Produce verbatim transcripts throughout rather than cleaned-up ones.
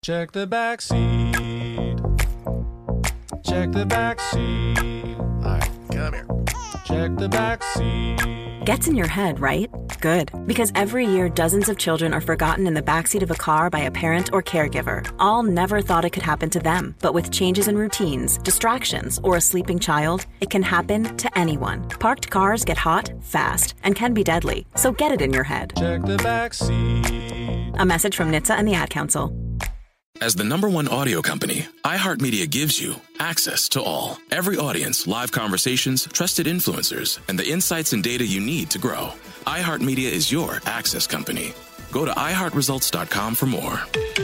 Check the back seat. Check the back seat. All right, come here. Check the back seat. Gets in your head, right? Good. Because every year, dozens of children are forgotten in the backseat of a car by a parent or caregiver. All never thought it could happen to them. But with changes in routines, distractions, or a sleeping child, it can happen to anyone. Parked cars get hot, fast, and can be deadly. So get it in your head. Check the back seat. A message from N H T S A and the Ad Council. As the number one audio company, iHeartMedia gives you access to all. Every audience, live conversations, trusted influencers, and the insights and data you need to grow. iHeartMedia is your access company. Go to i heart results dot com for more.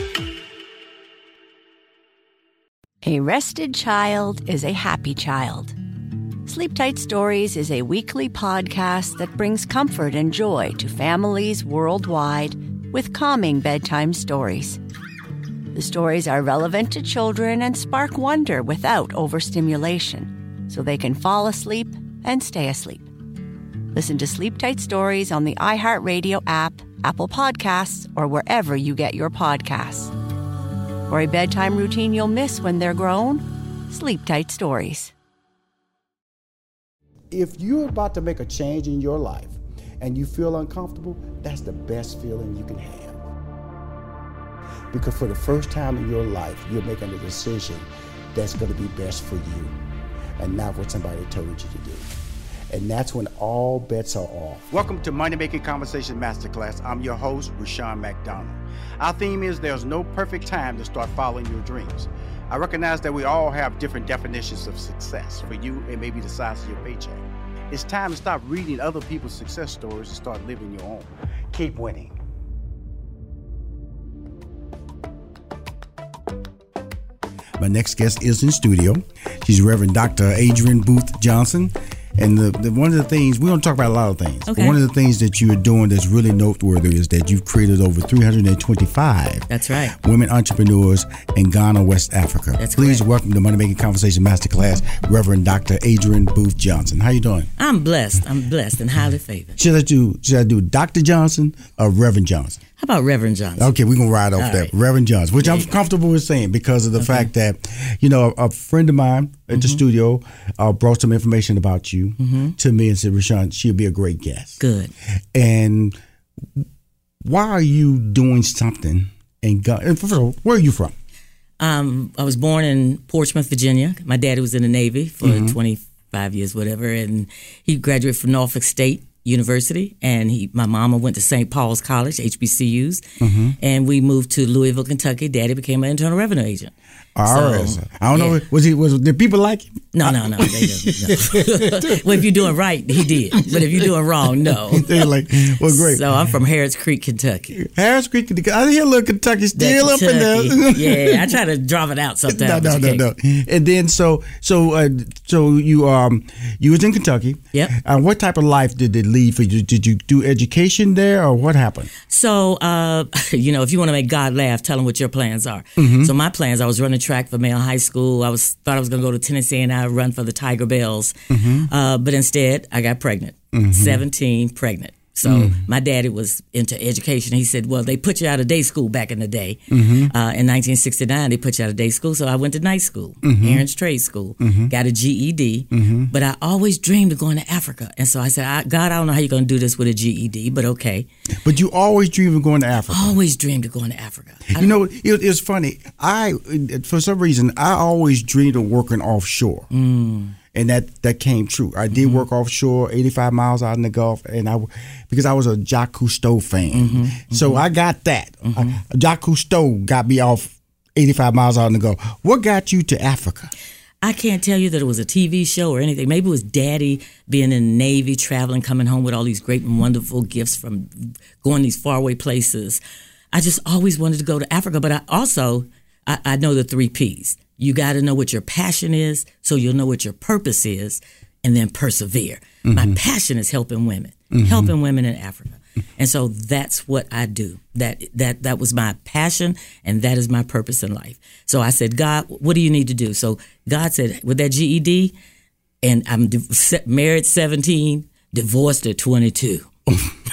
A rested child is a happy child. Sleep Tight Stories is a weekly podcast that brings comfort and joy to families worldwide with calming bedtime stories. The stories are relevant to children and spark wonder without overstimulation, so they can fall asleep and stay asleep. Listen to Sleep Tight Stories on the iHeartRadio app, Apple Podcasts, or wherever you get your podcasts. For a bedtime routine you'll miss when they're grown, Sleep Tight Stories. If you're about to make a change in your life and you feel uncomfortable, that's the best feeling you can have. Because for the first time in your life, you're making a decision that's going to be best for you and not what somebody told you to do. And that's when all bets are off. Welcome to Money Making Conversation Masterclass. I'm your host, Rushion McDonald. Our theme is there's no perfect time to start following your dreams. I recognize that we all have different definitions of success. For you, it may be the size of your paycheck. It's time to stop reading other people's success stories and start living your own. Keep winning. My next guest is in studio. She's Reverend Doctor Adrienne Booth Johnson. And the, the one of the things, we're going to talk about a lot of things. Okay. But one of the things that you're doing that's really noteworthy is that you've created over three hundred twenty-five That's right. women entrepreneurs in Ghana, West Africa. That's Please correct. welcome to Money Making Conversation Masterclass, Reverend Doctor Adrienne Booth Johnson. How you doing? I'm blessed. I'm blessed and highly favored. Should I do, should I do Doctor Johnson or Reverend Johnson? How about Reverend Johnson? Okay, we're going to ride off All that. right. Reverend Johnson, which There I'm you go. comfortable with saying because of the Okay. fact that, you know, a, a friend of mine at Mm-hmm. the studio uh, brought some information about you Mm-hmm. to me and said, Rushion, she'll be a great guest. Good. And why are you doing something in Ghana? And first of all, where are you from? Um, I was born in Portsmouth, Virginia. My daddy was in the Navy for Mm-hmm. twenty-five years, whatever, and he graduated from Norfolk State University, and he, my mama went to Saint Paul's College, H B C Us, Mm-hmm. and we moved to Louisville, Kentucky. Daddy became an Internal Revenue agent. All right. So, I don't know. yeah. Was he? Was did people like him? No, no, no. They don't, no. Well, if you're doing right, he did. But if you're doing wrong, no. They're like, well, great. So I'm from Harris Creek, Kentucky. Harris Creek. I hear little Kentucky still That up in there. Kentucky. Yeah, I try to drop it out sometimes. No, no, but no, you no. can't. And then so so uh, so you um you was in Kentucky. Yep. Uh, what type of life did it lead for you? Did you do education there, or what happened? So, uh, you know, if you want to make God laugh, tell him what your plans are. Mm-hmm. So my plans, I was running track for Male High School. I was thought I was going to go to Tennessee and I run for the Tiger Bells. Mm-hmm. Uh, but instead, I got pregnant, Mm-hmm. seventeen, pregnant. So Mm. my daddy was into education. He said, well, they put you out of day school back in the day. Mm-hmm. Uh, in nineteen sixty-nine, they put you out of day school. So I went to night school, Mm-hmm. Aaron's Trade School, got a G E D. But I always dreamed of going to Africa. And so I said, I, God, I don't know how you're going to do this with a G E D, but okay. But you always dreamed of going to Africa. Always dreamed of going to Africa. I You know, it, it's funny. I, for some reason, I always dreamed of working offshore. Mm. And that, that came true. I did Mm-hmm. work offshore, eighty-five miles out in the Gulf, and I because I was a Jacques Cousteau fan, Mm-hmm. so I got that. Uh, Jacques Cousteau got me off eighty-five miles out in the Gulf. What got you to Africa? I can't tell you that it was a T V show or anything. Maybe it was Daddy being in the Navy, traveling, coming home with all these great and wonderful gifts from going these faraway places. I just always wanted to go to Africa, but I also I, I know the three P's. You got to know what your passion is, so you'll know what your purpose is, and then persevere. Mm-hmm. My passion is helping women, mm-hmm. helping women in Africa. And so that's what I do. That that that was my passion, and that is my purpose in life. So I said, God, what do you need to do? So God said, with that G E D, and I'm di- married seventeen, divorced at twenty-two.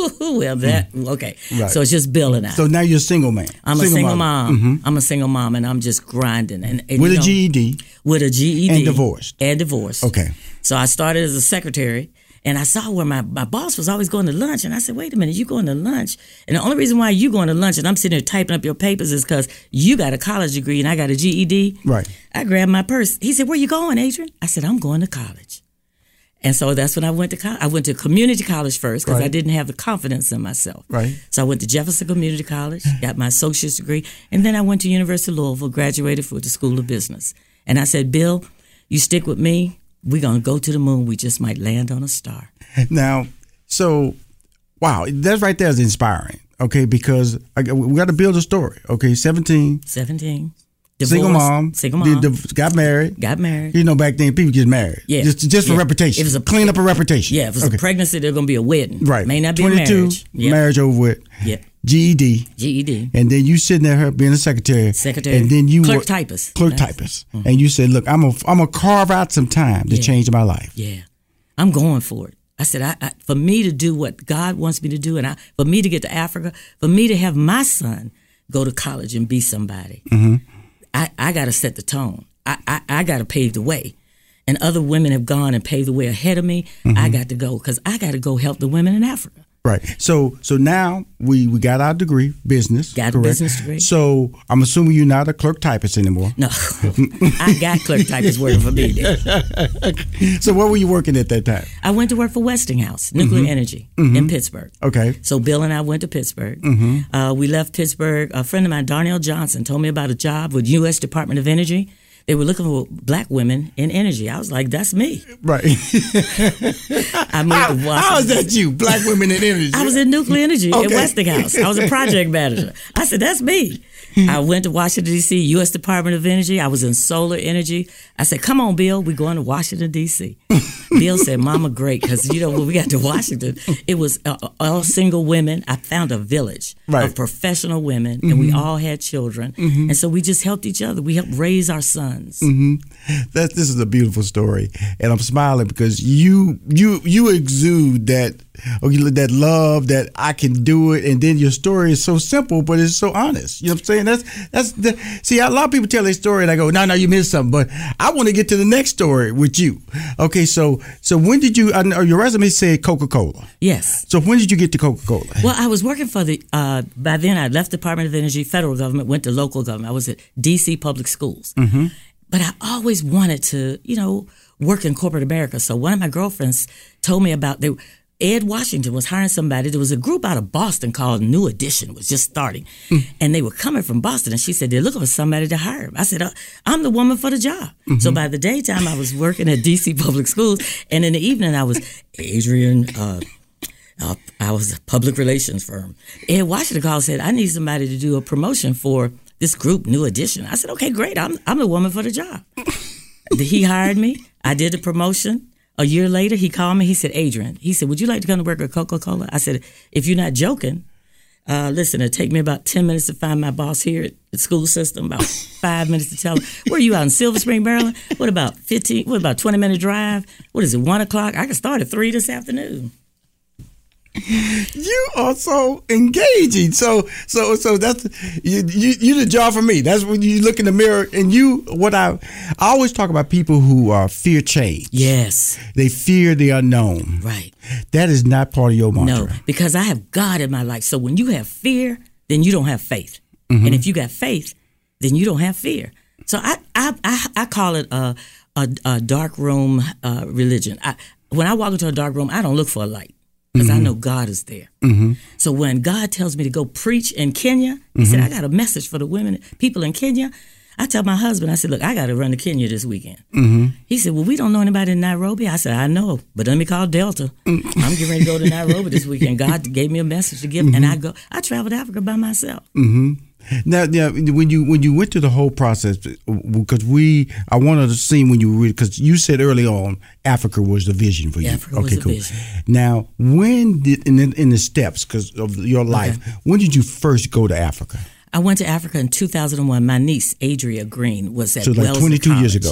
well, that, okay. Right. So it's just Bill and I. So now you're a single man. I'm single a single mom. mom. Mm-hmm. I'm a single mom, and I'm just grinding. And, and With you a know, G E D. With a G E D. And divorced. And divorced. Okay. So I started as a secretary, and I saw where my, my boss was always going to lunch, and I said, wait a minute, you going to lunch? And the only reason why you going to lunch and I'm sitting there typing up your papers is because you got a college degree and I got a G E D. Right. I grabbed my purse. He said, where you going, Adrian? I said, I'm going to college. And so that's when I went to college. I went to community college first because right. I didn't have the confidence in myself. Right. So I went to Jefferson Community College, got my associate's degree, and then I went to University of Louisville, graduated for the School of Business. And I said, Bill, you stick with me. We're going to go to the moon. We just might land on a star. Now, so, wow, that right there is inspiring, okay, because I, we got to build a story, okay, seventeen. seventeen. Divorced, single mom. Single mom. Did, did, got married. Got married. You know, back then, people get married. Yeah. Just, just for yeah. reputation. It was a Clean up a reputation. Yeah, if it was okay. a pregnancy, there's going to be a wedding. Right. May not be twenty-two, a marriage. Yep. Marriage over with. Yep. G E D. G E D. And then you sitting there being a secretary. Secretary. And then you Clerk were, typist. Clerk That's, typist. Mm-hmm. And you said, look, I'm going I'm to carve out some time to yeah. change my life. Yeah. I'm going for it. I said, I, I, for me to do what God wants me to do, and I, for me to get to Africa, for me to have my son go to college and be somebody, mm-hmm. I, I got to set the tone. I, I, I got to pave the way. And other women have gone and paved the way ahead of me. Mm-hmm. I got to go because I got to go help the women in Africa. Right. So so now we, we got our degree, business. Got correct? a business degree. So I'm assuming you're not a clerk typist anymore. No. I got clerk typists working for me then. So where were you working at that time? I went to work for Westinghouse, Nuclear mm-hmm. Energy mm-hmm. in Pittsburgh. Okay. So Bill and I went to Pittsburgh. Mm-hmm. Uh, we left Pittsburgh. A friend of mine, Darnell Johnson, told me about a job with U S Department of Energy. They were looking for black women in energy. I was like, that's me. Right. I moved how, to Washington. How is that you, black women in energy? I was in nuclear energy okay. at Westinghouse. I was a project manager. I said, that's me. I went to Washington, D C, U S Department of Energy. I was in solar energy. I said, come on, Bill, we're going to Washington, D C Bill said, Mama, great, because, you know, when we got to Washington, it was uh, all single women. I found a village right. of professional women, mm-hmm. and we all had children. Mm-hmm. And so we just helped each other. We helped raise our sons. Mm-hmm. That, this is a beautiful story, and I'm smiling because you you you exude that okay, that love that I can do it, and then your story is so simple, but it's so honest. You know what I'm saying? That's that's the see. A lot of people tell their story, and I go, no, no, you missed something. But I want to get to the next story with you. Okay, so so when did you? Uh, your resume said Coca-Cola. Yes. So when did you get to Coca-Cola? Well, I was working for the. Uh, by then, I left Department of Energy, federal government, went to local government. I was at D C Public Schools. Mm-hmm. But I always wanted to, you know, work in corporate America. So one of my girlfriends told me about they, Ed Washington was hiring somebody. There was a group out of Boston called New Edition, was just starting. Mm. And they were coming from Boston. And she said, they're looking for somebody to hire. I said, uh, I'm the woman for the job. Mm-hmm. So by the daytime, I was working at D C Public Schools. And in the evening, I was Adrian, uh, uh, I was a public relations firm. Ed Washington called and said, I need somebody to do a promotion for this group, New Edition. I said, okay, great. I'm I'm the woman for the job. He hired me. I did the promotion. A year later, he called me. He said, Adrian, he said, would you like to come to work at Coca-Cola? I said, if you're not joking, uh, listen, it'll take me about ten minutes to find my boss here at the school system, about five minutes to tell him, where are you out in Silver Spring, Maryland? What about fifteen, what about twenty minute drive? What is it, one o'clock? I can start at three this afternoon. You are so engaging. So, so, so that's you. You, you the job for me. That's when you look in the mirror and you. What I, I always talk about people who uh, fear change. Yes, they fear the unknown. Right. That is not part of your mantra. No, because I have God in my life. So when you have fear, then you don't have faith. Mm-hmm. And if you got faith, then you don't have fear. So I, I, I, I call it a, a, a dark room uh, religion. I, when I walk into a dark room, I don't look for a light. Because mm-hmm. I know God is there. Mm-hmm. So when God tells me to go preach in Kenya, he mm-hmm. said, I got a message for the women, people in Kenya. I tell my husband, I said, look, I got to run to Kenya this weekend. Mm-hmm. He said, well, we don't know anybody in Nairobi. I said, I know, but let me call Delta. Mm-hmm. I'm getting ready to go to Nairobi this weekend. God gave me a message to give, mm-hmm. and I go. I traveled to Africa by myself. Mm-hmm. Now, now, when you when you went through the whole process, because we, I wanted to see when you read, because you said early on, Africa was the vision for you. Africa okay, was the cool. vision. Now, when did in the, in the steps because of your life, okay. when did you first go to Africa? I went to Africa in two thousand one. My niece Adria Green was at so like Wellesley twenty-two College. years ago.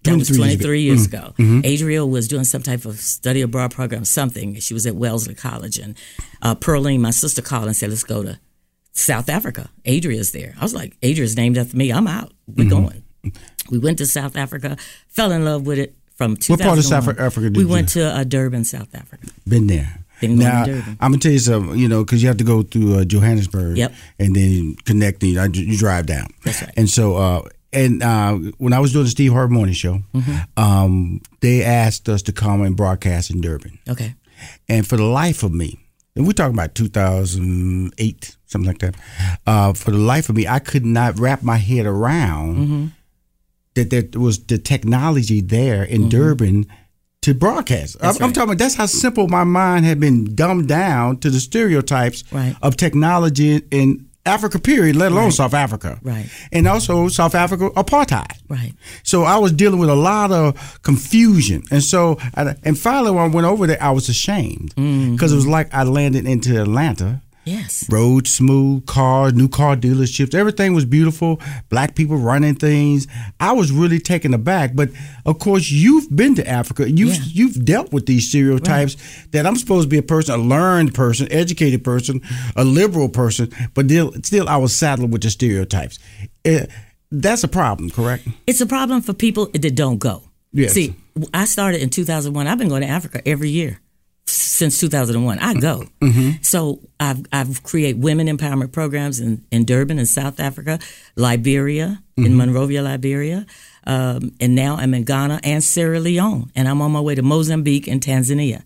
That was twenty-three years mm-hmm. ago. Mm-hmm. Adriel was doing some type of study abroad program, something. She was at Wellesley College. And uh, Pearline, my sister, called and said, let's go to South Africa. Adria's there. I was like, Adria's named after me. I'm out. We're mm-hmm. going. We went to South Africa, fell in love with it from two thousand one. What part of South Africa did we you? We went to uh, Durban, South Africa. Been there. Been now, to Durban. I'm going to tell you something, you know, because you have to go through uh, Johannesburg. Yep. And then connect, and you, you drive down. That's right. And so, uh, and uh, when I was doing the Steve Harvey Morning Show, mm-hmm. um, they asked us to come and broadcast in Durban. Okay. And for the life of me, and we're talking about two thousand eight, something like that, uh, for the life of me, I could not wrap my head around mm-hmm. that there was the technology there in mm-hmm. Durban to broadcast. I'm, right. I'm talking about that's how simple my mind had been dumbed down to the stereotypes right. of technology in Africa, period, let alone right. South Africa. Right. And also South Africa, apartheid. Right. So I was dealing with a lot of confusion. And so, I, and finally when I went over there, I was ashamed because mm-hmm. it was like I landed into Atlanta. Yes. Road smooth, cars, new car dealerships. Everything was beautiful. Black people running things. I was really taken aback. But of course, you've been to Africa. You've yeah. you've dealt with these stereotypes right. that I'm supposed to be a person, a learned person, educated person, a liberal person. But still, still I was saddled with the stereotypes. It, that's a problem, correct? It's a problem for people that don't go. Yes. See, I started in two thousand one. I've been going to Africa every year. Since two thousand one, I go. Mm-hmm. So I've I've created women empowerment programs in, in Durban in South Africa, Liberia, mm-hmm. in Monrovia, Liberia, um, and now I'm in Ghana and Sierra Leone, and I'm on my way to Mozambique and Tanzania.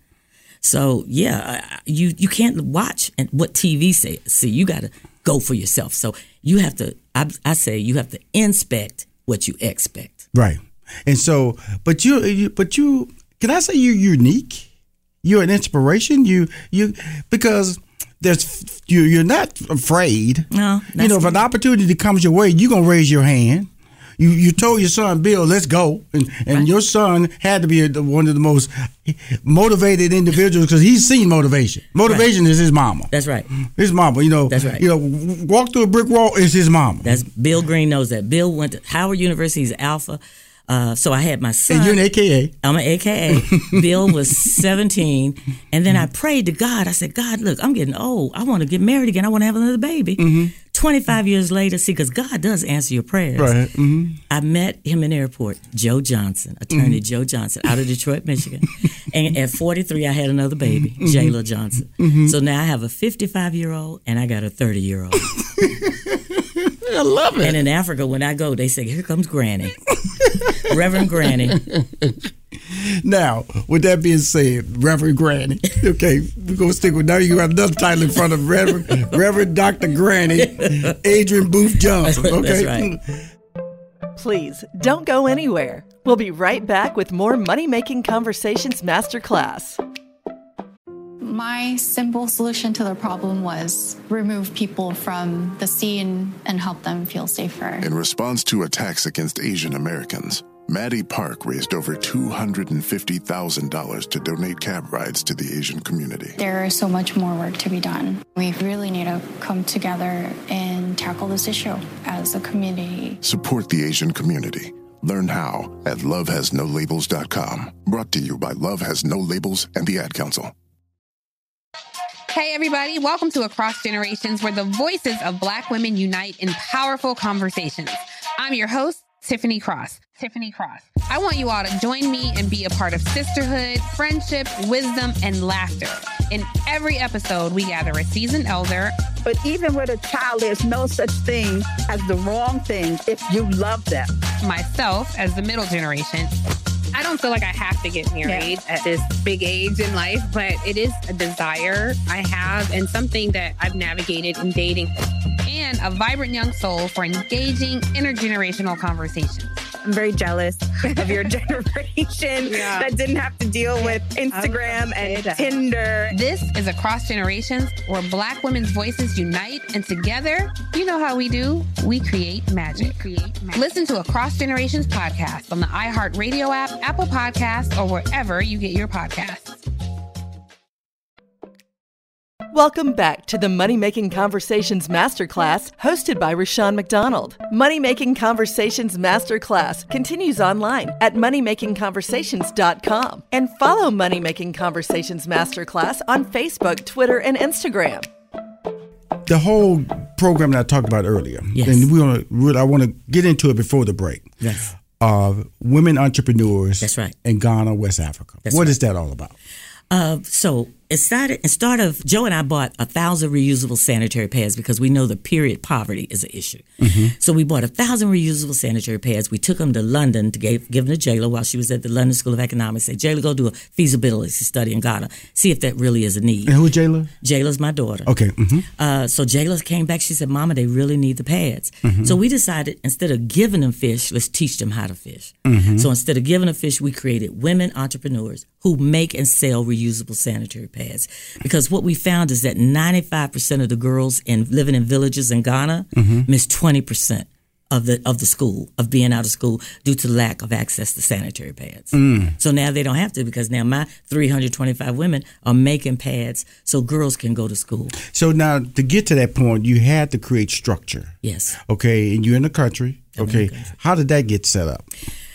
So yeah, you you can't watch and what T V say. See, you got to go for yourself. So you have to. I, I say you have to inspect what you expect. Right, and so, but you, you but you, can I say you're unique? You're an inspiration. You you because there's you you're not afraid. No, you know, if an opportunity comes your way, you're gonna raise your hand. You you told your son Bill, let's go, and and right. your son had to be a, one of the most motivated individuals because he's seen motivation. Motivation right. is his mama. That's right. His mama. You know. That's right. You know, walk through a brick wall is his mama. That's Bill Green knows that. Bill went to Howard University. He's Alpha. Uh, so I had my son. And you're an A K A. I'm an A K A. Bill was seventeen. And then I prayed to God. I said, God, look, I'm getting old. I want to get married again. I want to have another baby. Mm-hmm. twenty-five years later, see, because God does answer your prayers. Right. Mm-hmm. I met him in the airport, Joe Johnson, attorney mm-hmm. Joe Johnson, out of Detroit, Michigan. And at forty-three, I had another baby, mm-hmm. Jayla Johnson. Mm-hmm. So now I have a fifty-five-year-old and I got a thirty-year-old. I love it. And in Africa, when I go, they say, here comes Granny. Reverend Granny. Now, with that being said, Reverend Granny, okay, we're going to stick with, now you got another title in front of Reverend, Reverend Doctor Granny, Adrian Booth Johnson, okay? That's right. Please, don't go anywhere. We'll be right back with more Money Making Conversations Masterclass. My simple solution to the problem was remove people from the scene and help them feel safer. In response to attacks against Asian Americans, Maddie Park raised over two hundred fifty thousand dollars to donate cab rides to the Asian community. There is so much more work to be done. We really need to come together and tackle this issue as a community. Support the Asian community. Learn how at love has no labels dot com. Brought to you by Love Has No Labels and the Ad Council. Hey, everybody. Welcome to Across Generations, where the voices of Black women unite in powerful conversations. I'm your host, Tiffany Cross. Tiffany Cross. I want you all to join me and be a part of sisterhood, friendship, wisdom, and laughter. In every episode, we gather a seasoned elder. But even with a child, there's no such thing as the wrong thing if you love them. Myself, as the middle generation. I don't feel like I have to get married yeah. at this big age in life, but it is a desire I have and something that I've navigated in dating. And a vibrant young soul for engaging intergenerational conversations. I'm very jealous of your generation yeah. that didn't have to deal with Instagram and Tinder. This is Across Generations, where Black women's voices unite, and together, you know how we do, we create magic. We create magic. Listen to Across Generations podcast on the iHeartRadio app, Apple Podcasts, or wherever you get your podcasts. Welcome back to the Money Making Conversations Masterclass, hosted by Rushion McDonald. Money Making Conversations Masterclass continues online at money making conversations dot com. And follow Money Making Conversations Masterclass on Facebook, Twitter, and Instagram. The whole program that I talked about earlier, yes. and we want to, I want to get into it before the break. Yes. Uh, women entrepreneurs. That's right. In Ghana, West Africa. That's what right. is that all about? Uh, so it started. It started. Of, Joe and I bought a thousand reusable sanitary pads because we know the period poverty is an issue. Mm-hmm. So we bought a thousand reusable sanitary pads. We took them to London to give, give them to Jayla while she was at the London School of Economics. Said, Jayla, go do a feasibility study in Ghana, see if that really is a need. And who's Jayla? Jayla's my daughter. Okay. Mm-hmm. Uh, so Jayla came back. She said, Mama, they really need the pads. Mm-hmm. So we decided instead of giving them fish, let's teach them how to fish. Mm-hmm. So instead of giving them fish, we created women entrepreneurs who make and sell reusable sanitary pads. Because what we found is that ninety-five percent of the girls in living in villages in Ghana mm-hmm. miss twenty percent of the of the school, of being out of school due to lack of access to sanitary pads. Mm. So now they don't have to, because now my three hundred twenty-five women are making pads so girls can go to school. So now to get to that point, you had to create structure. Yes. Okay, and you're in the country. I'm okay. in the country. How did that get set up?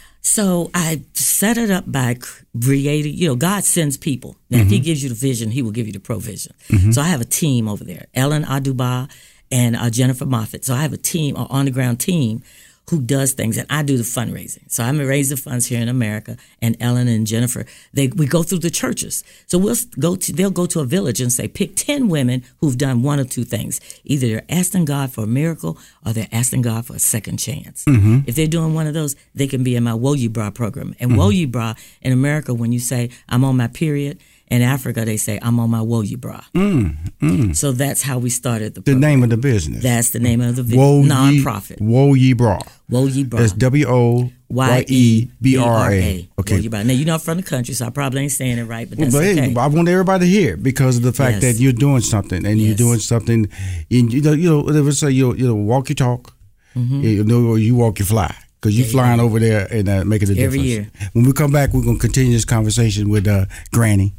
So I set it up by creating, you know, God sends people. Now, mm-hmm. if he gives you the vision, he will give you the provision. Mm-hmm. So I have a team over there, Ellen Aduba and uh, Jennifer Moffitt. So I have a team, an on-the-ground team who does things, and I do the fundraising. So I'm raise the funds here in America, and Ellen and Jennifer, they we go through the churches. So we'll go to, they'll go to a village and say, pick ten women who've done one of two things. Either they're asking God for a miracle, or they're asking God for a second chance. Mm-hmm. If they're doing one of those, they can be in my Woyi Bra program. And mm-hmm. Woyi Bra in America, when you say, I'm on my period, in Africa, they say, I'm on my Woyi Bra. Mm, mm. So that's how we started the program. The name of the business. That's the name of the business. Nonprofit. Woyi Bra. Woyi Bra. That's W O Y E B R A. Okay. Woyi Bra. Now, you're not from the country, so I probably ain't saying it right, but that's well, but okay. Hey, I want everybody to hear, because of the fact yes. that you're doing something, and yes. you're doing something, and you know, you know, they would say, you know, walk your talk, mm-hmm. you know, or you walk your fly. Because you're yeah, flying yeah. over there and uh, making a difference. Every year. When we come back, we're going to continue this conversation with uh, Granny.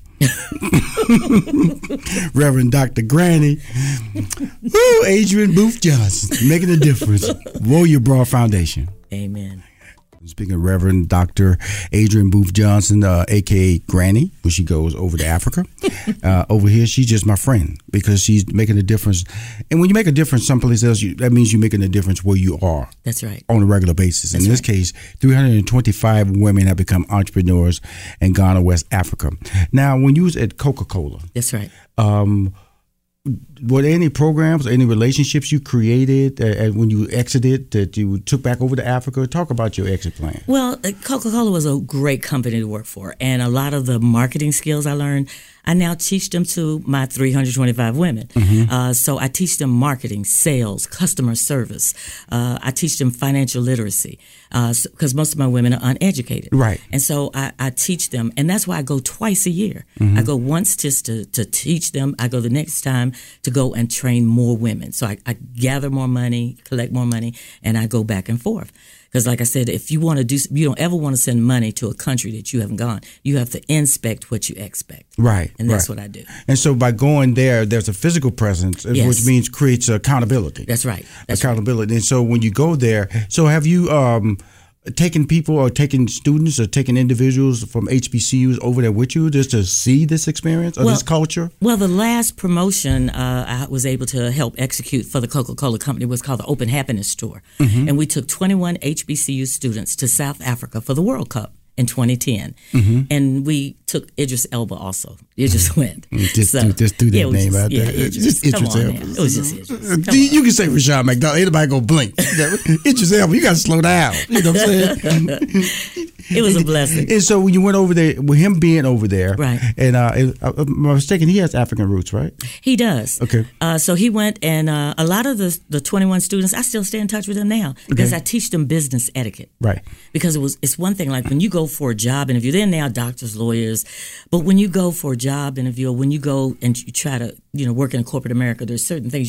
Reverend Doctor Granny. Woo, Adrienne Booth Johnson, making a difference. Woyi Bra Foundation. Amen. Speaking of Reverend Doctor Adrienne Booth Johnson, uh, a k a. Granny, when she goes over to Africa. uh, over here, she's just my friend, because she's making a difference. And when you make a difference someplace else, you, that means you're making a difference where you are. That's right. On a regular basis. That's in this right. case, three hundred twenty-five women have become entrepreneurs in Ghana, West Africa. Now, when you was at Coca-Cola. That's right. Um, were there any programs, any relationships you created uh, when you exited that you took back over to Africa? Talk about your exit plan. Well, Coca-Cola was a great company to work for, and a lot of the marketing skills I learned, I now teach them to my three hundred twenty-five women. Mm-hmm. Uh, so I teach them marketing, sales, customer service. Uh, I teach them financial literacy, because uh, so, most of my women are uneducated. Right. And so I, I teach them, and that's why I go twice a year. Mm-hmm. I go once just to, to teach them. I go the next time to go and train more women. So I, I gather more money, collect more money, and I go back and forth. Because like I said, if you want to do, you don't ever want to send money to a country that you haven't gone. You have to inspect what you expect. Right. And that's right. what I do. And so by going there, there's a physical presence, yes. which means creates accountability. That's right. That's accountability. Right. And so when you go there, so have you um, taken people or taken students or taken individuals from H B C Us over there with you just to see this experience or well, this culture? Well, the last promotion uh, I was able to help execute for the Coca-Cola Company was called the Open Happiness Tour. Mm-hmm. And we took twenty-one H B C U students to South Africa for the World Cup in twenty ten. Mm-hmm. And we took Idris Elba also. Idris mm-hmm. went. Just, so, do, just do that yeah, name just, out yeah, there. Idris. Just Idris Elba. It was just Idris. Come you on. Can say Rushion McDonald. Anybody go blink. Idris Elba, you got to slow down. You know what I'm saying? It was a blessing. And so when you went over there, with him being over there, right? And uh, if I'm mistaken, he has African roots, right? He does. Okay. Uh, so he went, and uh, a lot of the the twenty-one students, I still stay in touch with them now because okay. I teach them business etiquette. Right. Because it was it's one thing like when you go for a job interview, they're now doctors, lawyers, but when you go for a job interview, or when you go and you try to you know work in corporate America, there's certain things you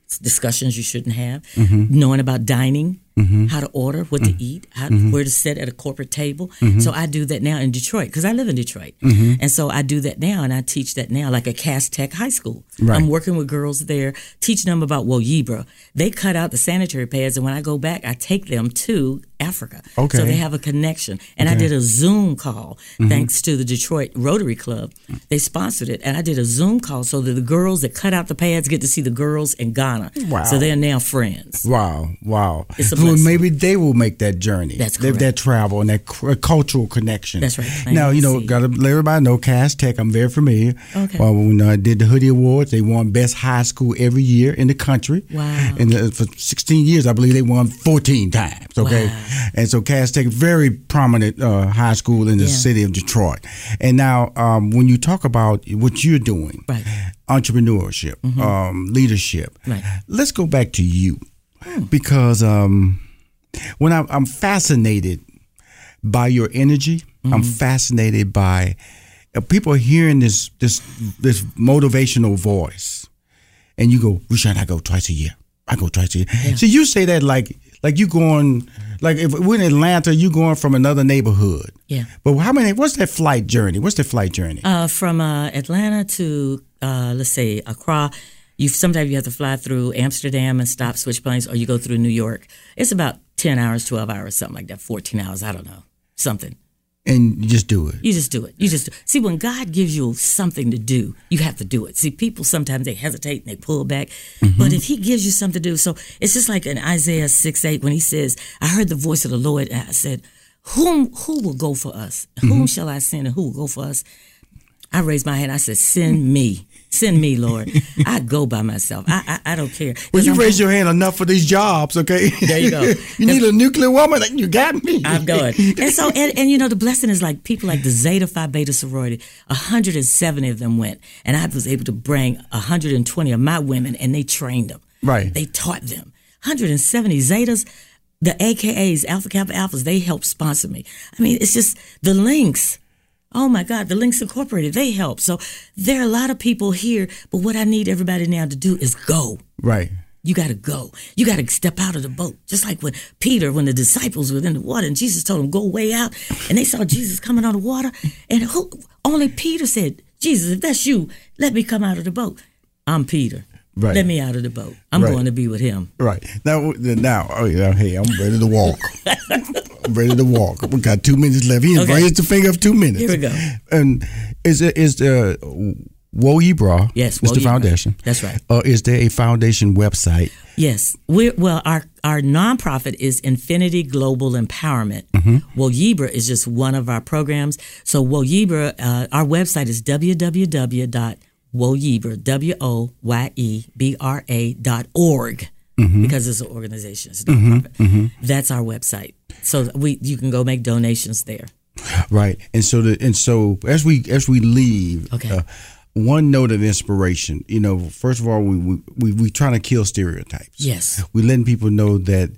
discussions you shouldn't have, Mhm. knowing about dining, Mhm. how to order, what to eat, how, Mhm. where to sit at a corporate table. Mhm. So I do that now in Detroit because I live in Detroit. Mhm. And so I do that now, and I teach that now, like at Cass Tech High School. Right. I'm working with girls there, teaching them about Woyibra. They cut out the sanitary pads, and when I go back, I take them to Africa. Okay. So they have a connection. And I Okay. did a Zoom call, Mhm. thanks to the Detroit Rotary Club. They sponsored it, and I did a Zoom call so that the girls that cut out the pads get to see the girls in Ghana. Wow. So they're now friends. Wow, wow. It's a Well, blessing. maybe they will make that journey. That's That- correct. That travel and that c- cultural connection. That's right. Plant Now, you the know, seed. got to let everybody know Cass Tech, I'm very familiar. Okay. Well, when I did the Hoodie Awards, they won Best High School every year in the country. Wow. And uh, for sixteen years, I believe they won fourteen times. Okay. Wow. And so Cass Tech, very prominent uh, high school in the Yeah. city of Detroit. And now, um, when you talk about what you're doing, right. entrepreneurship, Mhm. um, leadership, Right. let's go back to you. Because um, when I'm, I'm fascinated by your energy, I'm fascinated by uh, people hearing this this this motivational voice, and you go, "Rushion, I go twice a year. I go twice a year." Yeah. So you say that like like you going like if we're in Atlanta, you going from another neighborhood. Yeah. But how many? What's that flight journey? What's that flight journey? Uh, from uh, Atlanta to, uh, let's say, Accra, you sometimes you have to fly through Amsterdam and stop, switch planes, or you go through New York. It's about ten hours, twelve hours, something like that, fourteen hours, I don't know, something. And you just do it. You just do it. You just do. See, when God gives you something to do, you have to do it. See, people sometimes they hesitate and they pull back, but if He gives you something to do, so it's just like in Isaiah six eight when He says, "I heard the voice of the Lord, and I said, whom who will go for us? Whom shall I send, and who will go for us?" I raised my hand. I said, "Send me, send me, Lord. I go by myself. I I, I don't care." Well, you I'm- raise your hand enough for these jobs, okay? There you go. You need a nuclear woman. You got me. I'm going. And so, and, and you know, the blessing is like people like the Zeta Phi Beta sorority, one hundred seventy of them went. And I was able to bring one hundred twenty of my women, and they trained them. Right. They taught them. one hundred seventy Zetas, the A K As, Alpha Kappa Alphas, they helped sponsor me. I mean, it's just the links. Oh my God, the Links Incorporated, they help. So there are a lot of people here, but what I need everybody now to do is go. Right. You got to go. You got to step out of the boat. Just like when Peter, when the disciples were in the water and Jesus told them, go way out, and they saw Jesus coming on the water. And who, only Peter said, "Jesus, if that's you, let me come out of the boat." I'm Peter. Right. Let me out of the boat. I'm Right. going to be with Him. Right. Now, now, oh yeah, hey, I'm ready to walk. I'm ready to walk. We got two minutes left. He Okay. raised the finger of two minutes. Here we go. And is it is the Woyibra? Yes, is the Woyibra. foundation. That's right. Uh, is there a foundation website? Yes. We're, well, our, our nonprofit is Infinity Global Empowerment. Mm-hmm. Woyibra is just one of our programs. So Woyibra, uh, our website is w w w dot woyibra, W O Y E B R A dot org, Mhm. because it's an organization. It's a Mhm, nonprofit. mhm. That's our website. So we you can go make donations there. Right. And so the and so as we as we leave, Okay. uh, one note of inspiration. You know, first of all, we we we, we trying to kill stereotypes. Yes. We letting people know that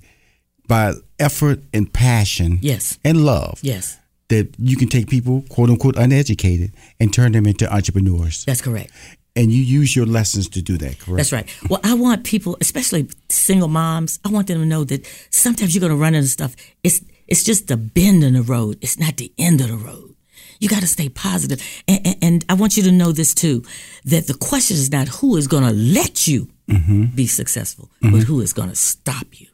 by effort and passion, Yes. and love, Yes. that you can take people, quote unquote, uneducated and turn them into entrepreneurs. That's correct. And you use your lessons to do that, correct? That's right. Well, I want people, especially single moms, I want them to know that sometimes you're going to run into stuff. It's it's just a bend in the road. It's not the end of the road. You got to stay positive. And, and, and I want you to know this too, that the question is not who is going to let you Mm-hmm. be successful, Mhm. but who is going to stop you.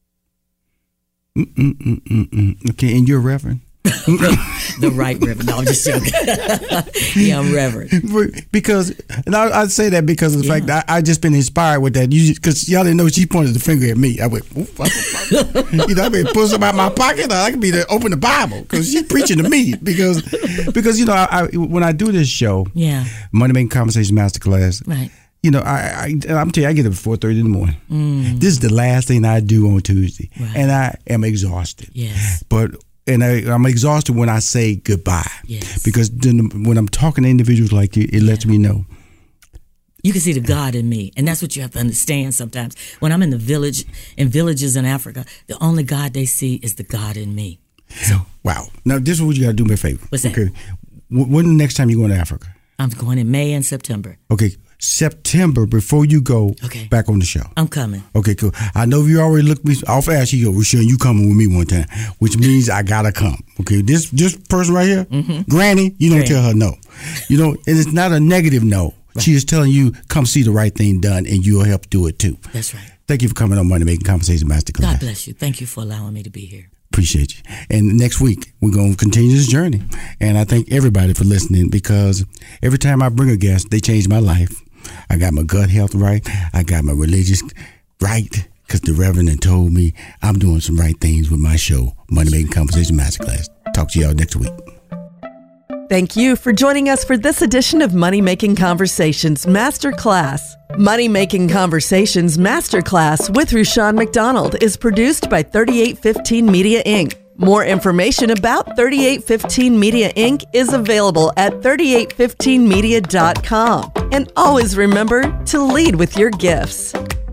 Mm-mm-mm-mm-mm. Okay, and you're Reverend? The right Reverend. No, I'm just joking. Yeah, I'm Reverend. Because, and I, I say that because of the fact that I, I just been inspired with that. You because y'all didn't know she pointed the finger at me. I went, "Ooh, you know, I mean, pull something out my pocket. Or I could be there, open the Bible because she's preaching to me. Because, because you know, I, I, when I do this show, Yeah. Money Making Conversation Masterclass, Right. you know, I, I I'm telling you, I get up at four thirty in the morning. Mm. This is the last thing I do on Tuesday, Right. and I am exhausted. Yes. But and I, I'm exhausted when I say goodbye. Yes. Because then when I'm talking to individuals like you, it lets me know. You can see the God in me. And that's what you have to understand sometimes. When I'm in the village, in villages in Africa, the only God they see is the God in me. So, Wow. Now, this is what you got to do me a favor. What's that? Okay. When the next time you going to Africa? I'm going in May and September. Okay. September before you go okay. back on the show. I'm coming. Okay, cool. I know you already looked me off ass. You go, Rashawn, you coming with me one time, which means I gotta come. Okay, this this person right here, mm-hmm. Granny, you don't Granny. Tell her no. You know, and it's not a negative no. Right. She is telling you, come see the right thing done, and you'll help do it too. That's right. Thank you for coming on Money Making Conversation Masterclass. God bless you. Thank you for allowing me to be here. Appreciate you. And next week, we're going to continue this journey. And I thank everybody for listening, because every time I bring a guest, they change my life. I got my gut health right. I got my religious right, because the Reverend told me I'm doing some right things with my show, Money Making Conversation Masterclass. Talk to y'all next week. Thank you for joining us for this edition of Money Making Conversations Masterclass. Money Making Conversations Masterclass with Rushion McDonald is produced by thirty-eight fifteen Media Incorporated. More information about thirty-eight fifteen Media Incorporated is available at thirty-eight fifteen media dot com. And always remember to lead with your gifts.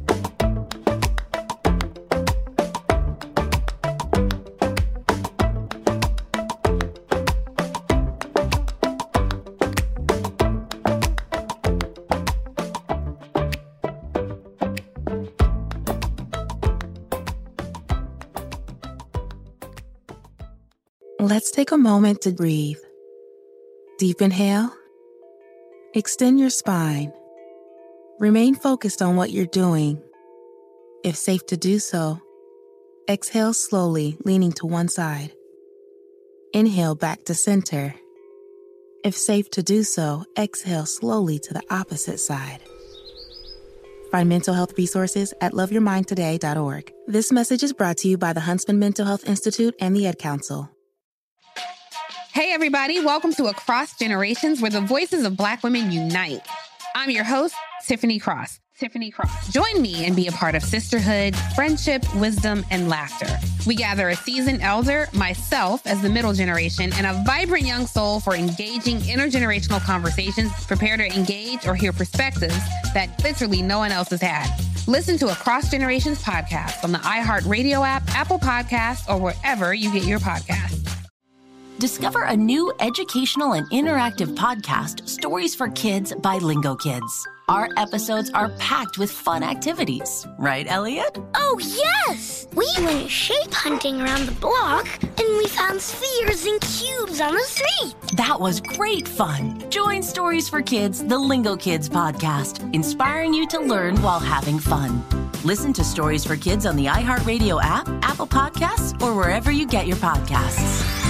Let's take a moment to breathe. Deep inhale. Extend your spine. Remain focused on what you're doing. If safe to do so, exhale slowly, leaning to one side. Inhale back to center. If safe to do so, exhale slowly to the opposite side. Find mental health resources at love your mind today dot org. This message is brought to you by the Huntsman Mental Health Institute and the Ed Council. Hey, everybody. Welcome to Across Generations, where the voices of Black women unite. I'm your host, Tiffany Cross. Tiffany Cross. Join me and be a part of sisterhood, friendship, wisdom, and laughter. We gather a seasoned elder, myself as the middle generation, and a vibrant young soul for engaging intergenerational conversations, prepare to engage or hear perspectives that literally no one else has had. Listen to Across Generations podcast on the iHeartRadio app, Apple Podcasts, or wherever you get your podcasts. Discover a new educational and interactive podcast, Stories for Kids by Lingo Kids. Our episodes are packed with fun activities. Right, Elliot? Oh, yes! We went shape hunting around the block, and we found spheres and cubes on the street. That was great fun. Join Stories for Kids, the Lingo Kids podcast, inspiring you to learn while having fun. Listen to Stories for Kids on the iHeartRadio app, Apple Podcasts, or wherever you get your podcasts.